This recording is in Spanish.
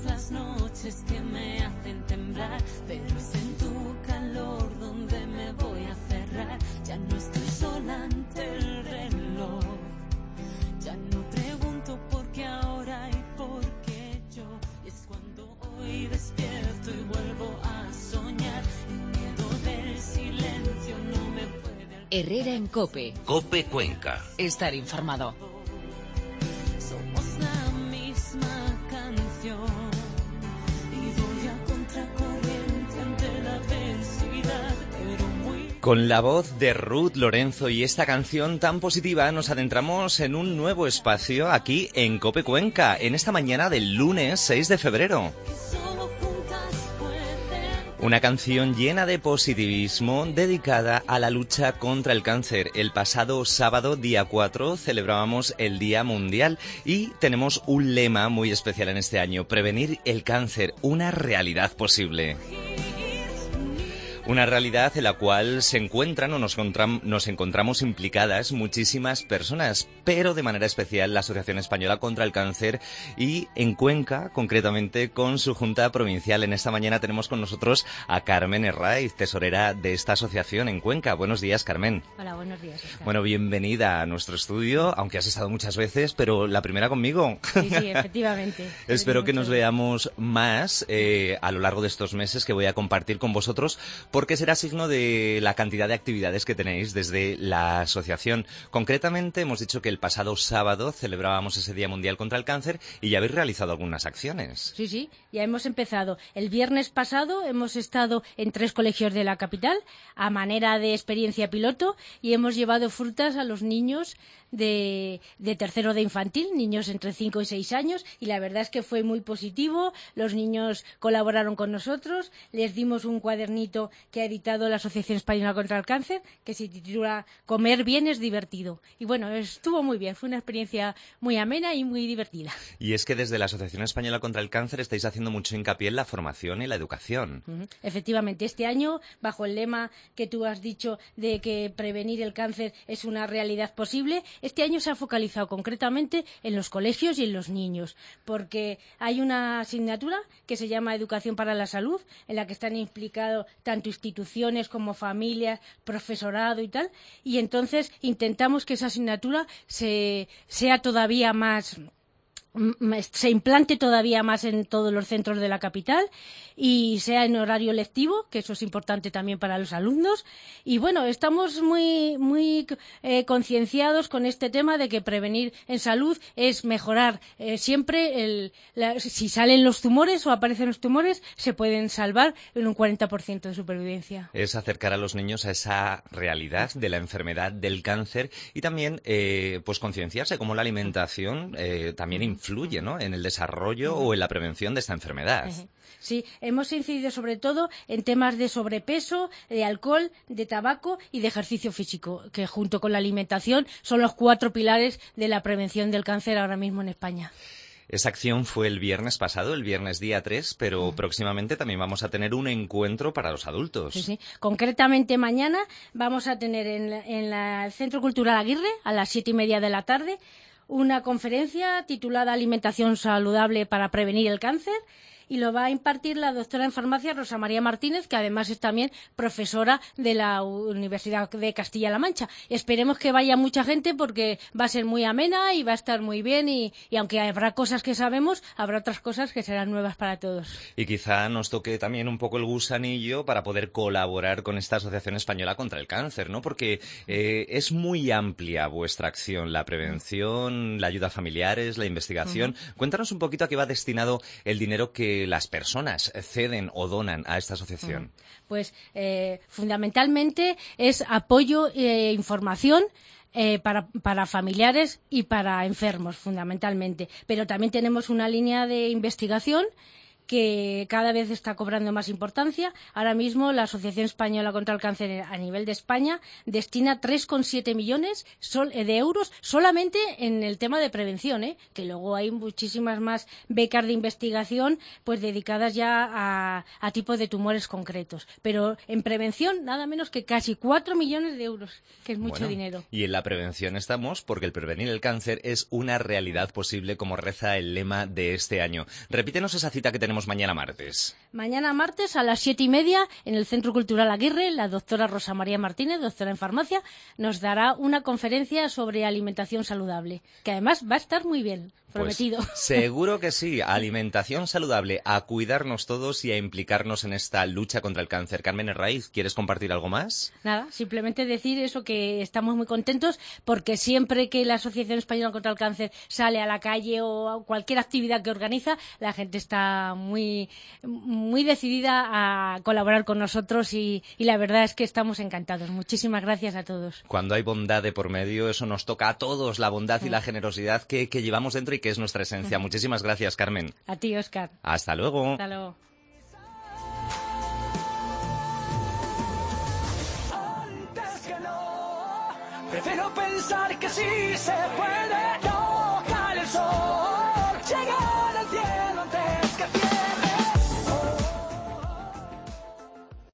las noches que me hacen temblar, pero es en tu calor donde me voy a cerrar. Ya no estoy sola ante el reloj, ya no pregunto por qué ahora y por qué yo. Y es cuando hoy despierto y vuelvo a soñar. El miedo del silencio no me puede. Herrera en COPE. COPE Cuenca. Estar informado. Somos la misma canción y voy a contracorriente ante la adversidad, pero muy... Con la voz de Ruth Lorenzo y esta canción tan positiva nos adentramos en un nuevo espacio aquí en COPE Cuenca, en esta mañana del lunes 6 de febrero. Una canción llena de positivismo dedicada a la lucha contra el cáncer. El pasado sábado, día 4, celebrábamos el Día Mundial y tenemos un lema muy especial en este año: prevenir el cáncer, una realidad posible. Una realidad en la cual se encuentran o nos encontramos implicadas muchísimas personas, pero de manera especial la Asociación Española contra el Cáncer y en Cuenca, concretamente con su Junta Provincial. En esta mañana tenemos con nosotros a Carmen Herraiz, tesorera de esta asociación en Cuenca. Buenos días, Carmen. Hola, buenos días, Oscar. Bueno, bienvenida a nuestro estudio, aunque has estado muchas veces, pero la primera conmigo. Sí, efectivamente. Espero que nos veamos más a lo largo de estos meses que voy a compartir con vosotros, porque será signo de la cantidad de actividades que tenéis desde la asociación. Concretamente, hemos dicho que el pasado sábado celebrábamos ese Día Mundial contra el Cáncer y ya habéis realizado algunas acciones. Sí, ya hemos empezado. El viernes pasado hemos estado en 3 colegios de la capital a manera de experiencia piloto y hemos llevado frutas a los niños de tercero de infantil, niños entre 5 y 6 años, y la verdad es que fue muy positivo. Los niños colaboraron con nosotros, les dimos un cuadernito que ha editado la Asociación Española contra el Cáncer, que se titula Comer bien es divertido. Y bueno, estuvo muy bien, fue una experiencia muy amena y muy divertida. Y es que desde la Asociación Española contra el Cáncer estáis haciendo mucho hincapié en la formación y la educación. Efectivamente, este año, bajo el lema que tú has dicho de que prevenir el cáncer es una realidad posible, este año se ha focalizado concretamente en los colegios y en los niños, porque hay una asignatura que se llama Educación para la Salud, en la que están implicados tanto instituciones como familias, profesorado y tal, y entonces intentamos que esa asignatura sea todavía más... se implante todavía más en todos los centros de la capital y sea en horario lectivo, que eso es importante también para los alumnos. Y bueno, estamos muy concienciados con este tema de que prevenir en salud es mejorar siempre si salen los tumores o aparecen los tumores, se pueden salvar en un 40% de supervivencia. Es acercar a los niños a esa realidad de la enfermedad del cáncer y también pues concienciarse cómo la alimentación también influye, ¿no?, en el desarrollo o en la prevención de esta enfermedad. Sí, hemos incidido sobre todo en temas de sobrepeso, de alcohol, de tabaco y de ejercicio físico, que junto con la alimentación son los 4 pilares de la prevención del cáncer ahora mismo en España. Esa acción fue el viernes pasado, el viernes día 3, pero próximamente también vamos a tener un encuentro para los adultos. Sí. Concretamente mañana vamos a tener en el Centro Cultural Aguirre a las 7:30 de la tarde una conferencia titulada Alimentación saludable para prevenir el cáncer, y lo va a impartir la doctora en farmacia Rosa María Martínez, que además es también profesora de la Universidad de Castilla-La Mancha. Esperemos que vaya mucha gente porque va a ser muy amena y va a estar muy bien y aunque habrá cosas que sabemos, habrá otras cosas que serán nuevas para todos. Y quizá nos toque también un poco el gusanillo para poder colaborar con esta Asociación Española contra el Cáncer, ¿no? Porque es muy amplia vuestra acción, la prevención, la ayuda a familiares, la investigación. Cuéntanos un poquito a qué va destinado el dinero que las personas ceden o donan a esta asociación. Pues fundamentalmente es apoyo e información para familiares y para enfermos, fundamentalmente. Pero también tenemos una línea de investigación que cada vez está cobrando más importancia. Ahora mismo la Asociación Española contra el Cáncer a nivel de España destina 3,7 millones de euros solamente en el tema de prevención, que luego hay muchísimas más becas de investigación pues dedicadas ya a tipos de tumores concretos. Pero en prevención nada menos que casi 4 millones de euros, que es mucho dinero. Y en la prevención estamos porque el prevenir el cáncer es una realidad posible, como reza el lema de este año. Repítenos esa cita que tenemos mañana martes. Mañana martes a las 7:30 en el Centro Cultural Aguirre, la doctora Rosa María Martínez, doctora en farmacia, nos dará una conferencia sobre alimentación saludable, que además va a estar muy bien, prometido. Pues seguro que sí, alimentación saludable, a cuidarnos todos y a implicarnos en esta lucha contra el cáncer. Carmen Herraiz, ¿quieres compartir algo más? Nada, simplemente decir eso, que estamos muy contentos porque siempre que la Asociación Española contra el Cáncer sale a la calle o a cualquier actividad que organiza, la gente está muy decidida a colaborar con nosotros y la verdad es que estamos encantados. Muchísimas gracias a todos. Cuando hay bondad de por medio, eso nos toca a todos, la bondad y la generosidad que llevamos dentro y que es nuestra esencia. Muchísimas gracias, Carmen. A ti, Óscar. Hasta luego. Hasta luego. Antes que no, prefiero pensar que sí se puede tocar el sol.